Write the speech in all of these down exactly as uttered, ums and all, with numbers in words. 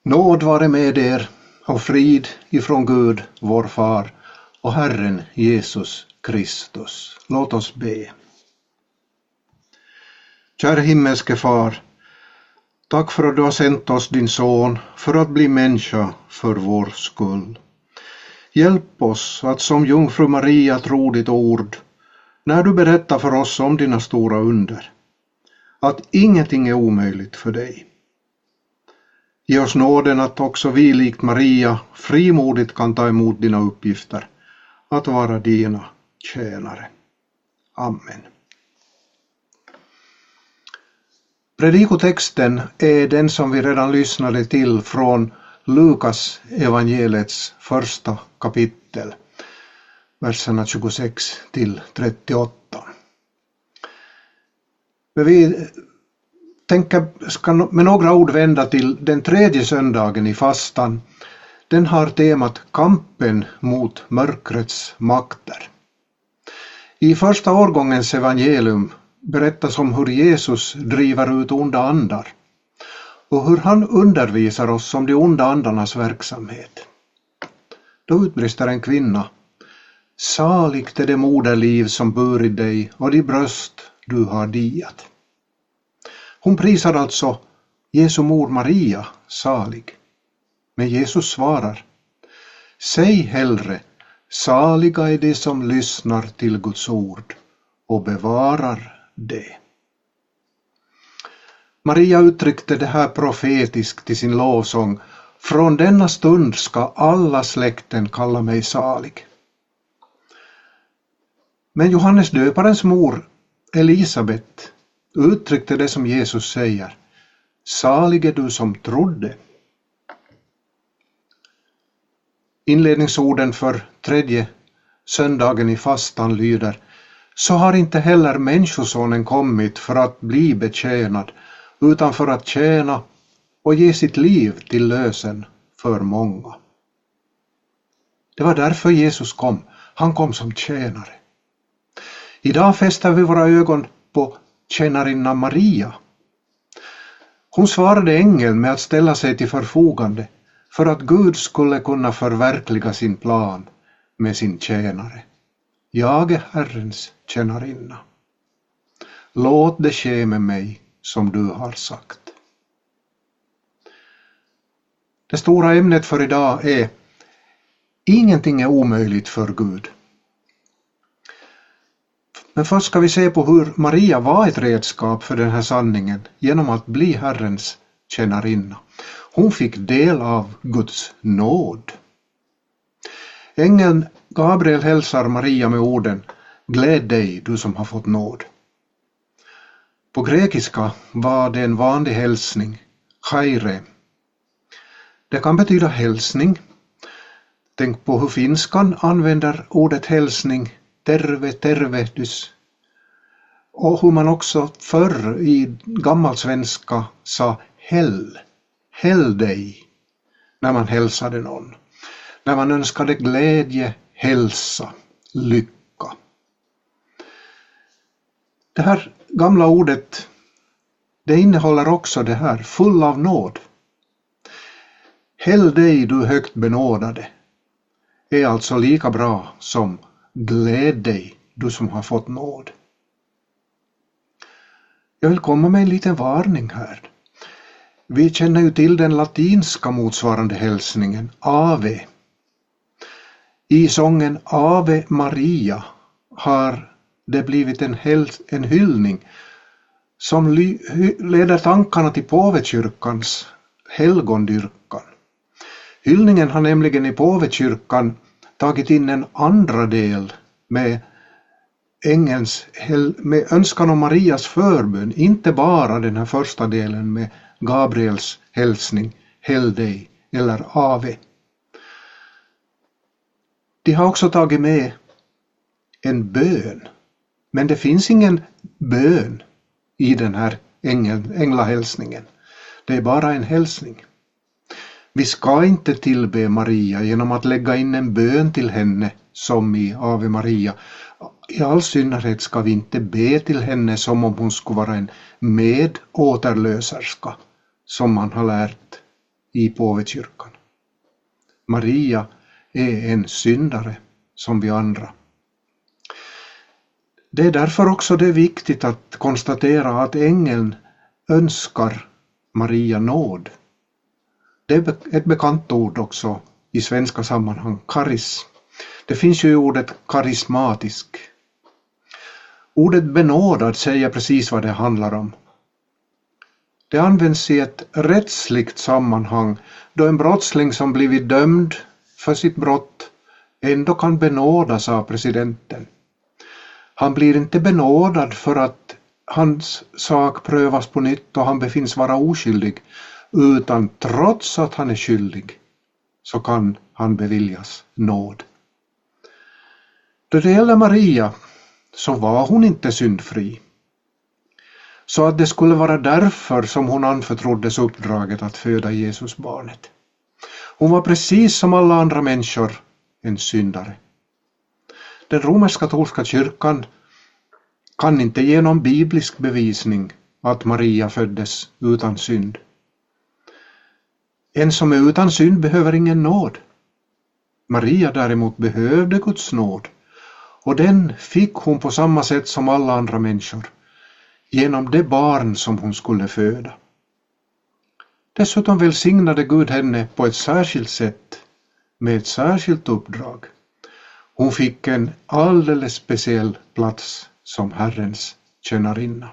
Nåd vare med er och frid ifrån Gud, vår far, och Herren Jesus Kristus. Låt oss be. Kära himmelske far, tack för att du har sänt oss din son för att bli människa för vår skull. Hjälp oss att som jungfru Maria tro ditt ord när du berättar för oss om dina stora under, att ingenting är omöjligt för dig. Ge oss nåden att också vi likt Maria frimodigt kan ta emot dina uppgifter, att vara dina tjänare. Amen. Predikotexten är den som vi redan lyssnade till från Lukas evangeliets första kapitel, verserna tjugosex till trettioåtta. Men vi tänker, ska med några ord vända till den tredje söndagen i fastan. Den har temat kampen mot mörkrets makter. I första årgångens evangelium berättas om hur Jesus driver ut onda andar och hur han undervisar oss om de onda andarnas verksamhet. Då utbrister en kvinna: saligt är det moderliv som burit dig och de bröst du har diat. Hon prisar alltså Jesu mor Maria salig. Men Jesus svarar: säg hellre, saliga är de som lyssnar till Guds ord och bevarar det. Maria uttryckte det här profetiskt i sin lovsång: från denna stund ska alla släkten kalla mig salig. Men Johannes döparens mor Elisabet uttryckte det som Jesus säger: salig är du som trodde. Inledningsorden för tredje söndagen i fastan lyder: så har inte heller människosonen kommit för att bli betjänad, utan för att tjäna och ge sitt liv till lösen för många. Det var därför Jesus kom. Han kom som tjänare. Idag fäster vi våra ögon på tjänarinnan Maria. Hon svarade ängeln med att ställa sig till förfogande för att Gud skulle kunna förverkliga sin plan med sin tjänare. Jag är Herrens tjänarinna. Låt det ske med mig som du har sagt. Det stora ämnet för idag är: ingenting är omöjligt för Gud. Men först ska vi se på hur Maria var ett redskap för den här sanningen genom att bli Herrens tjänarinna. Hon fick del av Guds nåd. Ängeln Gabriel hälsar Maria med orden: gläd dig, du som har fått nåd. På grekiska var det en vanlig hälsning, chaire. Det kan betyda hälsning. Tänk på hur finskan använder ordet hälsning, terve, tervehdys. Och hur man också förr i gammalsvenska sa häll, häll dig, när man hälsade någon. När man önskade glädje, hälsa, lycka. Det här gamla ordet, det innehåller också det här, full av nåd. Häll dig, du högt benådade, är alltså lika bra som gläd dig, du som har fått nåd. Jag vill komma med en liten varning här. Vi känner ju till den latinska motsvarande hälsningen, Ave. I sången Ave Maria har det blivit en, häls- en hyllning som ly- hy- leder tankarna till påvekyrkans helgondyrkan. Hyllningen har nämligen i påvekyrkan tagit in en andra del med, ängelns, med önskan om Marias förbön, inte bara den här första delen med Gabriels hälsning, häll dig eller Ave. De har också tagit med en bön, men det finns ingen bön i den här ängel, änglahälsningen. Det är bara en hälsning. Vi ska inte tillbe Maria genom att lägga in en bön till henne som i Ave Maria. I all synnerhet ska vi inte be till henne som om hon skulle vara en medåterlöserska, som man har lärt i påvekyrkan. Maria är en syndare som vi andra. Det är därför också det är viktigt att konstatera att ängeln önskar Maria nåd. Det är ett bekant ord också i svenska sammanhang, karis. Det finns ju i ordet karismatisk. Ordet benådad säger precis vad det handlar om. Det används i ett rättsligt sammanhang då en brottsling som blivit dömd för sitt brott ändå kan benådas av presidenten. Han blir inte benådad för att hans sak prövas på nytt och han befinns vara oskyldig, utan trots att han är skyldig så kan han beviljas nåd. Då det gäller Maria så var hon inte syndfri. Så att det skulle vara därför som hon anförtroddes uppdraget att föda Jesusbarnet. Hon var precis som alla andra människor en syndare. Den romersk-katolska kyrkan kan inte ge någon biblisk bevisning att Maria föddes utan synd. En som är utan synd behöver ingen nåd. Maria däremot behövde Guds nåd, och den fick hon på samma sätt som alla andra människor, genom det barn som hon skulle föda. Dessutom välsignade Gud henne på ett särskilt sätt med ett särskilt uppdrag. Hon fick en alldeles speciell plats som Herrens tjänarinna.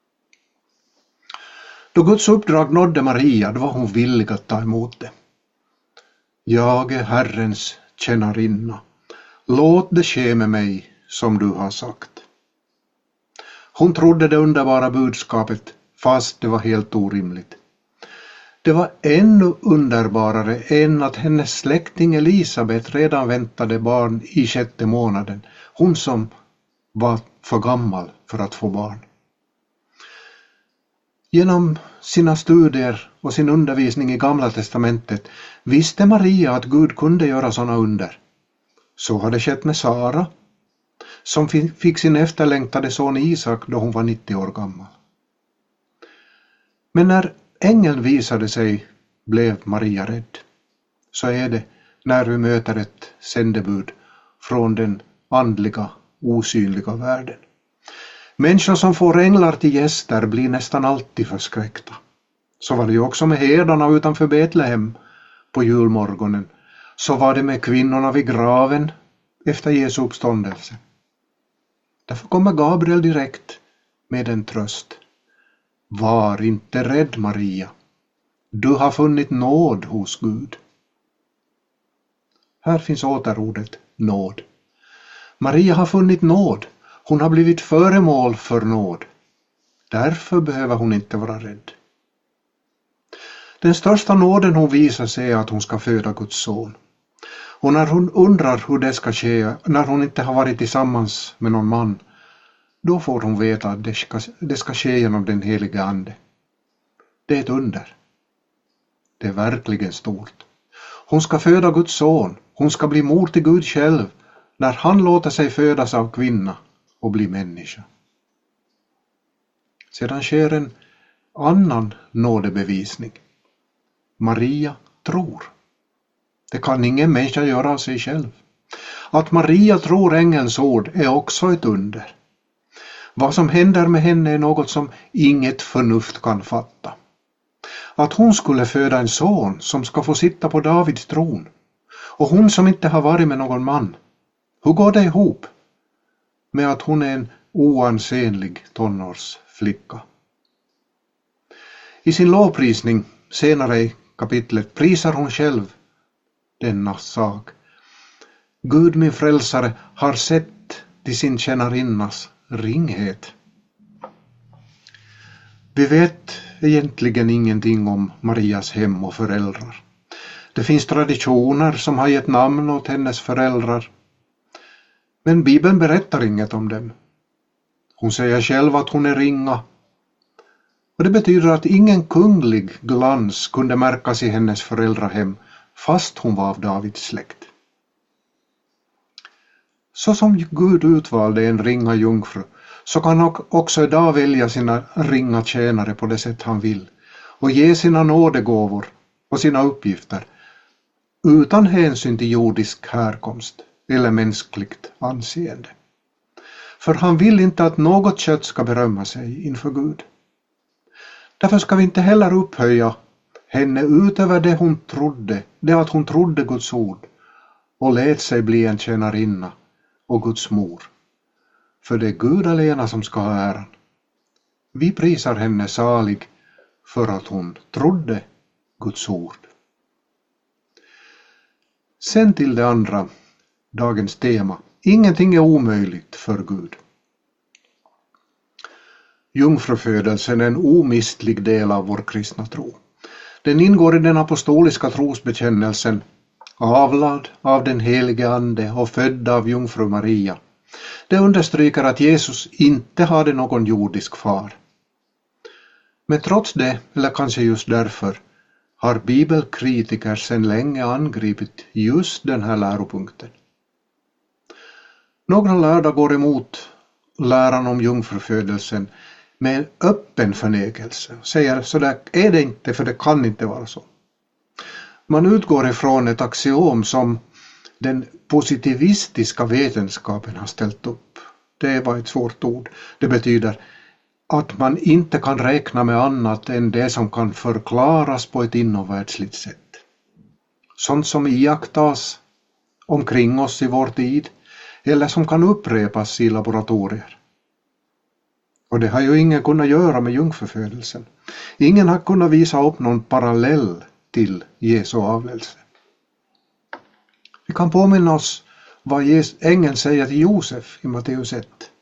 Då Guds uppdrag nådde Maria, då var hon villig att ta emot det. Jag är Herrens tjänarinna. Låt det ske med mig som du har sagt. Hon trodde det underbara budskapet, fast det var helt orimligt. Det var ännu underbarare än att hennes släkting Elisabet redan väntade barn i sjätte månaden. Hon som var för gammal för att få barn. Genom sina studier och sin undervisning i Gamla testamentet visste Maria att Gud kunde göra sådana under. Så hade skett med Sara, som fick sin efterlängtade son Isak då hon var nittio år gammal. Men när ängeln visade sig blev Maria rädd. Så är det när vi möter ett sändebud från den andliga, osynliga världen. Människor som får änglar till gäster blir nästan alltid förskräckta. Så var det ju också med herdarna utanför Betlehem på julmorgonen. Så var det med kvinnorna vid graven efter Jesu uppståndelse. Därför kommer Gabriel direkt med en tröst. Var inte rädd, Maria. Du har funnit nåd hos Gud. Här finns återordet nåd. Maria har funnit nåd. Hon har blivit föremål för nåd. Därför behöver hon inte vara rädd. Den största nåden hon visar sig är att hon ska föda Guds son. Och när hon undrar hur det ska ske, när hon inte har varit tillsammans med någon man, då får hon veta att det ska, det ska ske genom den heliga ande. Det är ett under. Det är verkligen stort. Hon ska föda Guds son. Hon ska bli mor till Gud själv när han låter sig födas av kvinna och bli människa. Sedan sker en annan nådebevisning. Maria tror. Det kan ingen människa göra av sig själv. Att Maria tror ängelns ord är också ett under. Vad som händer med henne är något som inget förnuft kan fatta. Att hon skulle föda en son som ska få sitta på Davids tron, och hon som inte har varit med någon man. Hur går det ihop med att hon är en oansenlig tonårsflicka? I sin lovprisning senare i kapitlet prisar hon själv denna sak. Gud min frälsare har sett till sin tjänarinnas ringhet. Vi vet egentligen ingenting om Marias hem och föräldrar. Det finns traditioner som har gett namn åt hennes föräldrar. Men Bibeln berättar inget om dem. Hon säger själv att hon är ringa. Och det betyder att ingen kunglig glans kunde märkas i hennes föräldrahem fast hon var av Davids släkt. Så som Gud utvalde en ringa jungfru, så kan han också idag välja sina ringa tjänare på det sätt han vill och ge sina nådegåvor och sina uppgifter utan hänsyn till jordisk härkomst eller mänskligt anseende. För han vill inte att något kött ska berömma sig inför Gud. Därför ska vi inte heller upphöja henne utöver det hon trodde, det att hon trodde Guds ord och lät sig bli en tjänarinna och Guds mor. För det är Gud alena som ska ha äran. Vi prisar henne salig för att hon trodde Guds ord. Sen till det andra, dagens tema. Ingenting är omöjligt för Gud. Jungfrufödelsen är en omistlig del av vår kristna tro. Den ingår i den apostoliska trosbekännelsen, avlad av den helige ande och född av jungfru Maria. Det understryker att Jesus inte hade någon jordisk far. Men trots det, eller kanske just därför, har bibelkritiker sedan länge angripit just den här läropunkten. Några lärda går emot läran om jungfrufödelsen med en öppen förnekelse och säger så där är det inte, för det kan inte vara så. Man utgår ifrån ett axiom som den positivistiska vetenskapen har ställt upp. Det var ett svårt ord. Det betyder att man inte kan räkna med annat än det som kan förklaras på ett inomvärldsligt sätt. Sånt som iakttas omkring oss i vår tid eller som kan upprepas i laboratorier. Och det har ju ingen kunnat göra med jungfrufödelsen. Ingen har kunnat visa upp någon parallell till Jesu avlelse. Vi kan påminna oss vad ängeln säger till Josef i Matteus ett.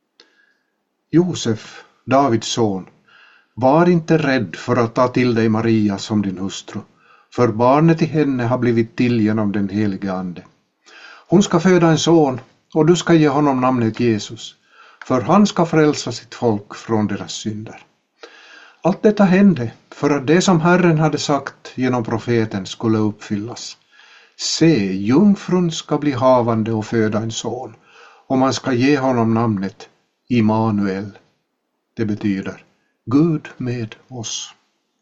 Josef, Davids son, var inte rädd för att ta till dig Maria som din hustru, för barnet i henne har blivit till genom den helige ande. Hon ska föda en son och du ska ge honom namnet Jesus, för han ska frälsa sitt folk från deras synder. Allt detta hände för att det som Herren hade sagt genom profeten skulle uppfyllas. Se, jungfrun ska bli havande och föda en son, och man ska ge honom namnet Immanuel. Det betyder Gud med oss.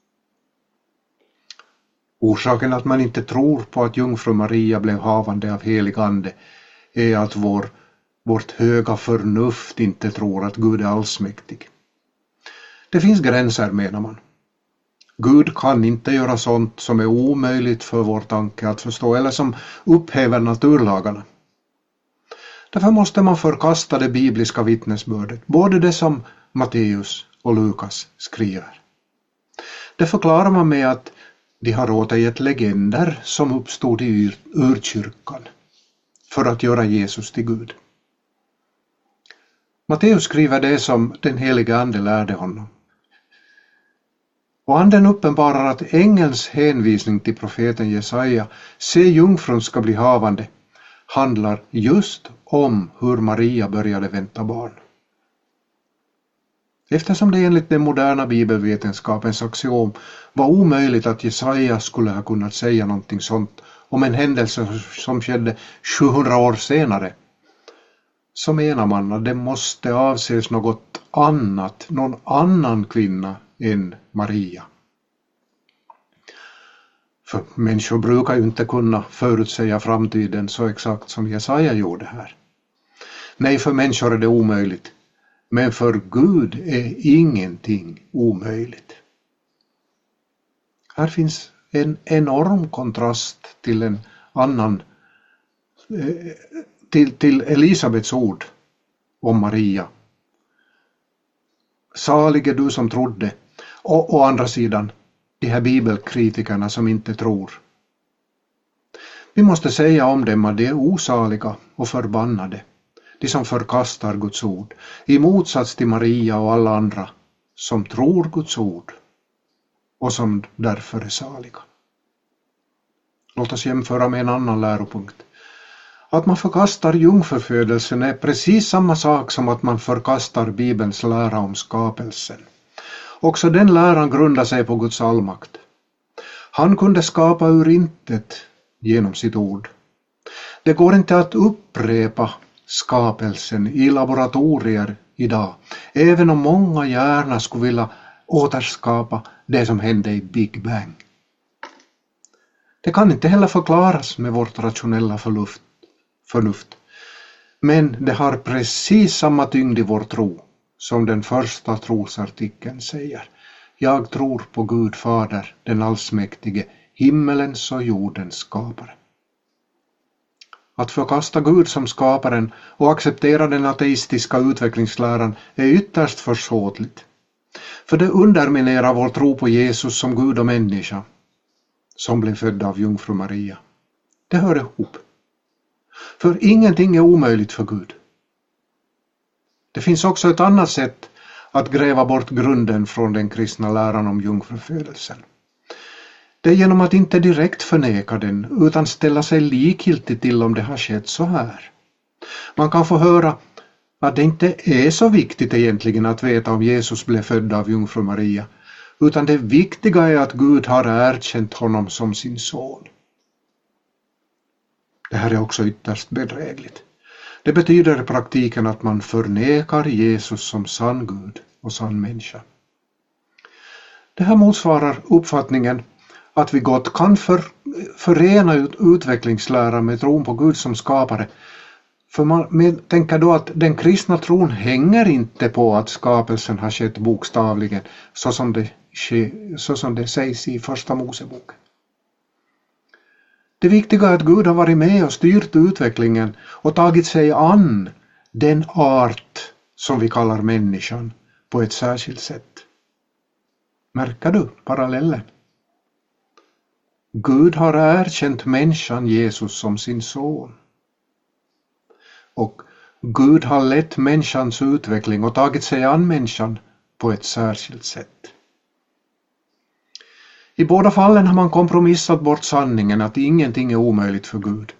Orsaken att man inte tror på att jungfru Maria blev havande av helig ande är att vår, vårt höga förnuft inte tror att Gud är allsmäktig. Det finns gränser, menar man. Gud kan inte göra sånt som är omöjligt för vår tanke att förstå eller som upphäver naturlagarna. Därför måste man förkasta det bibliska vittnesbördet, både det som Matteus och Lukas skriver. Det förklarar man med att de har återgett legender som uppstod i urkyrkan för att göra Jesus till Gud. Matteus skriver det som den helige ande lärde honom. Och anden uppenbarar att ängelns hänvisning till profeten Jesaja, se jungfrun ska bli havande, handlar just om hur Maria började vänta barn. Eftersom det enligt den moderna bibelvetenskapens axiom var omöjligt att Jesaja skulle ha kunnat säga någonting sånt om en händelse som skedde sjuhundra år senare, så menar man att det måste avses något annat, någon annan kvinna än Maria. För människor brukar ju inte kunna förutsäga framtiden så exakt som Jesaja gjorde här. Nej, för människor är det omöjligt. Men för Gud är ingenting omöjligt. Här finns en enorm kontrast till en annan, till, till Elisabets ord om Maria. Salig är du som trodde, och å andra sidan de här bibelkritikerna som inte tror. Vi måste säga om dem att de är osaliga och förbannade, de som förkastar Guds ord, i motsats till Maria och alla andra som tror Guds ord och som därför är saliga. Låt oss jämföra med en annan läropunkt. Att man förkastar jungfrufödelsen är precis samma sak som att man förkastar Bibelns lära om skapelsen. Också den läran grundar sig på Guds allmakt. Han kunde skapa ur intet genom sitt ord. Det går inte att upprepa skapelsen i laboratorier idag, även om många gärna skulle vilja återskapa det som hände i Big Bang. Det kan inte heller förklaras med vårt rationella förnuft. förnuft. Men det har precis samma tyngd i vår tro som den första trosartikeln säger. Jag tror på Gud Fader, den allsmäktige, himmelens och jordens skapare. Att förkasta Gud som skaparen och acceptera den ateistiska utvecklingsläran är ytterst försåtligt. För det underminerar vår tro på Jesus som Gud och människa, som blev född av jungfru Maria. Det hör ihop. För ingenting är omöjligt för Gud. Det finns också ett annat sätt att gräva bort grunden från den kristna läran om jungfrufödelsen. Det är genom att inte direkt förneka den utan ställa sig likgiltig till om det har skett så här. Man kan få höra att det inte är så viktigt egentligen att veta om Jesus blev född av jungfru Maria, utan det viktiga är att Gud har erkänt honom som sin son. Det här är också ytterst bedrägligt. Det betyder i praktiken att man förnekar Jesus som sann Gud och sann människa. Det här motsvarar uppfattningen att vi gott kan för, förena ut, utvecklingsläran med tron på Gud som skapare. För man med, tänker då att den kristna tron hänger inte på att skapelsen har skett bokstavligen så som det, så som det sägs i första Mosebok. Det viktiga är att Gud har varit med och styrt utvecklingen och tagit sig an den art som vi kallar människan på ett särskilt sätt. Märker du parallellen? Gud har erkänt människan Jesus som sin son. Och Gud har lett människans utveckling och tagit sig an människan på ett särskilt sätt. I båda fallen har man kompromissat bort sanningen att ingenting är omöjligt för Gud.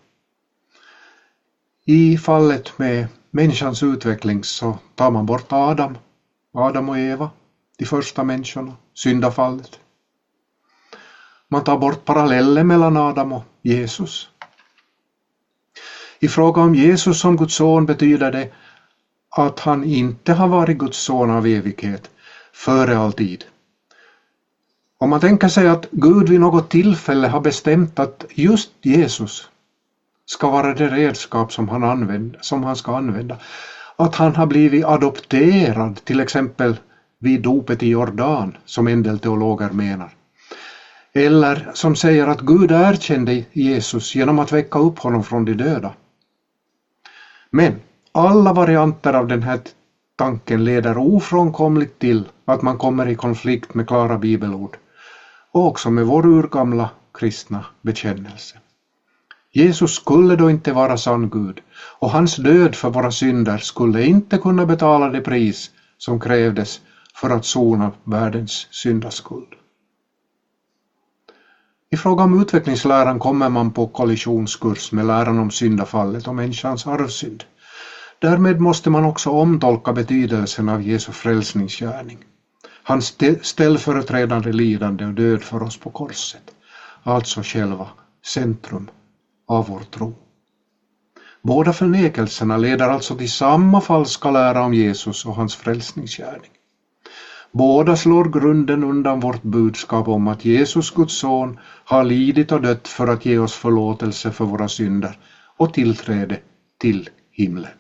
I fallet med människans utveckling så tar man bort Adam, Adam och Eva, de första människorna, syndafallet. Man tar bort parallellen mellan Adam och Jesus. I fråga om Jesus som Guds son betyder det att han inte har varit Guds son av evighet, före all tid. Om man tänker sig att Gud vid något tillfälle har bestämt att just Jesus ska vara det redskap som han, använder, som han ska använda. Att han har blivit adopterad, till exempel vid dopet i Jordan, som en del teologer menar. Eller som säger att Gud erkände Jesus genom att väcka upp honom från de döda. Men alla varianter av den här tanken leder ofrånkomligt till att man kommer i konflikt med klara bibelord och också med vår urgamla kristna bekännelse. Jesus skulle då inte vara sann Gud och hans död för våra synder skulle inte kunna betala det pris som krävdes för att sona världens syndaskuld. I fråga om utvecklingsläran kommer man på kollisionskurs med läran om syndafallet och människans arvsynd. Därmed måste man också omtolka betydelsen av Jesu frälsningsgärning. Hans ställföreträdande lidande och död för oss på korset. Alltså själva centrum av vår tro. Båda förnekelserna leder alltså till samma falska lära om Jesus och hans frälsningsgärning. Båda slår grunden undan vårt budskap om att Jesus, Guds son, har lidit och dött för att ge oss förlåtelse för våra synder och tillträde till himlen.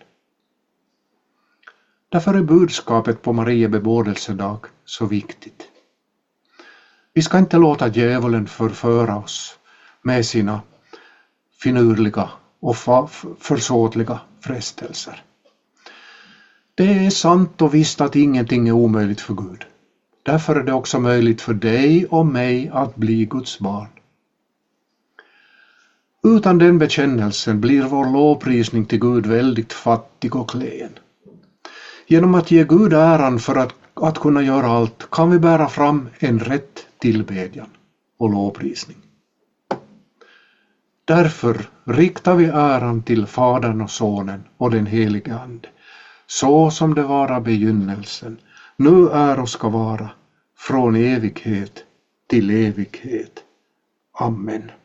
Därför är budskapet på Marie bebådelsedag så viktigt. Vi ska inte låta djävulen förföra oss med sina finurliga och försåtliga frestelser. Det är sant och visst att ingenting är omöjligt för Gud. Därför är det också möjligt för dig och mig att bli Guds barn. Utan den bekännelsen blir vår lovprisning till Gud väldigt fattig och klen. Genom att ge Gud äran för att, att kunna göra allt kan vi bära fram en rätt tillbedjan och lovprisning. Därför riktar vi äran till Fadern och Sonen och den helige Ande, så som det vara begynnelsen, nu är och ska vara, från evighet till evighet. Amen.